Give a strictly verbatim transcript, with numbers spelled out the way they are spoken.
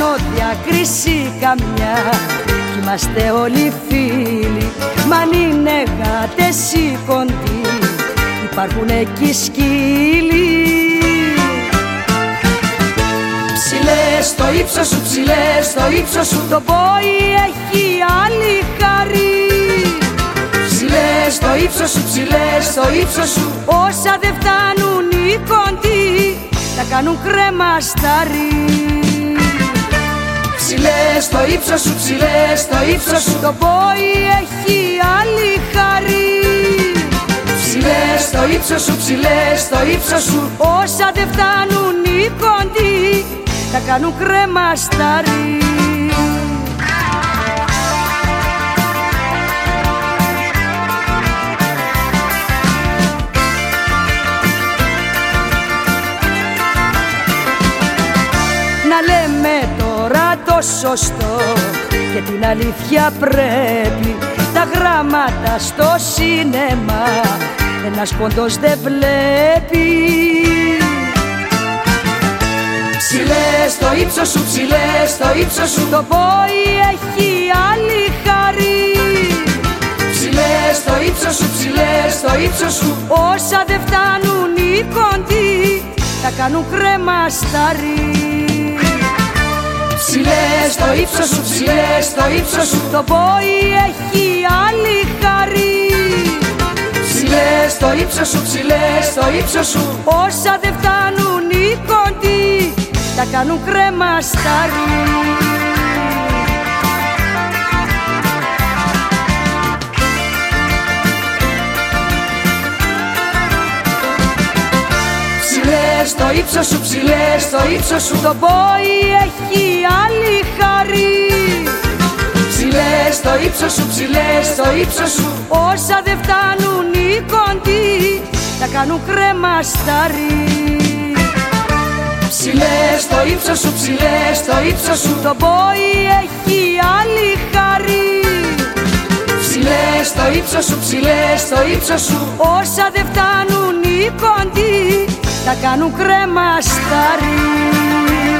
κάνω διακρίση καμιά, κι είμαστε όλοι φίλοι. Μ' αν είναι γάτες ή κοντοί, υπάρχουν εκεί σκύλοι. Ψηλέ στο ύψος σου, ψηλέ στο ύψος σου, το πόη έχει άλλη χαρή. Ψηλέ στο ύψος σου, ψηλέ στο ύψος σου, όσα δεν φτάνουν οι κοντοί, τα κάνουν κρέμα σταρί. Ψηλέ στο ύψος σου, ψηλέ στο ύψος σου, το πόη έχει άλλη χαρή. Ψηλέ στο ύψος σου, ψηλέ στο ύψος σου, όσα δεν φτάνουν οι κοντοί, τα κάνουν κρέμα σταρί. Να λέμε τώρα το σωστό και την αλήθεια πρέπει. Τα γράμματα στο σινεμά ένας πόντος δεν βλέπει. Ψηλέ στο ύψος σου, ψηλέ στο ύψος σου, το πόη έχει άλλη χαρή. Ψηλέ στο ύψος σου, ψηλέ στο ύψος σου, όσα δεν φτάνουν οι κοντοί, τα κάνουν κρέμα σταρί. Ψηλέ στο ύψος σου, ψηλέ στο ύψος σου, το πόη έχει άλλη χαρή. Ψηλέ στο ύψος σου, ψηλέ στο ύψος σου, όσα δεν φτάνουν οι κοντοί, τα κάνουν κρέμα σταρί. Στο ύψος σου, ψηλέ στο ύψος σου, το πόη έχει άλλη χαρή. Ψηλέ στο ύψος σου, ψηλέ στο ύψος σου, όσα δεν φτάνουν οι κοντοί, τα κάνουν κρέμα σταρί. Ψηλέ στο ύψος σου, ψηλέ στο ύψος σου, το πόη έχει άλλη χαρή. Ψηλέ στο ύψος σου, ψηλέ στο ύψος σου, όσα δεν φτάνουν οι κοντοί, τα κάνουν κρέμα σταρί.